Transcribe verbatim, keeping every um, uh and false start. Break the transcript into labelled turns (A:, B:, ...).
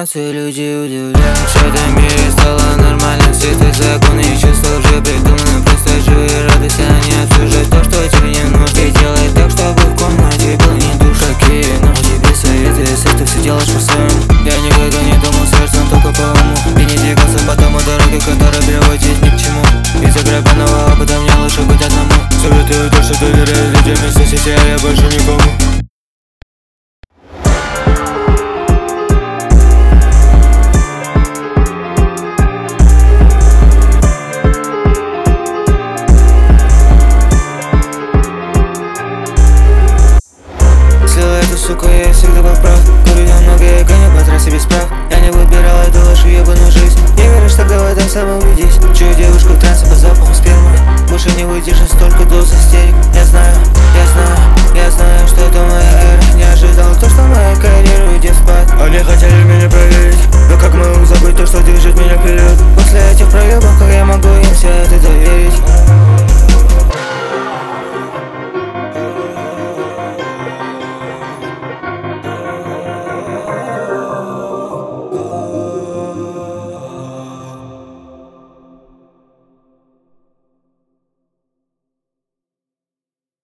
A: эмоции люди удивляют. В этом мире стало нормально, все твои законы и чувства уже придуманы. Просто живи и радуйся, а не обсуждай то, что тебе не нужно. И делай так, чтобы в комнате был не душ. Какие, но тебе советы, если ты все делаешь по-своему. Я никогда не думал сердцем, только по уму. И не двигался по тому дороге, которая приводит ни к чему. Из-за гребаного опыта мне лучше быть одному. Советую то, что доверяю людям, и соцсети, а я больше никому. Сука, я всегда был прав. Курю немного, я гоню по трассе без прав. Я не выбирал эту вашу ебаную жизнь. Не веришь, тогда в этом самом убедись. Чую девушку в трансе по запаху спермы. Больше не выйдешь, столько дозы.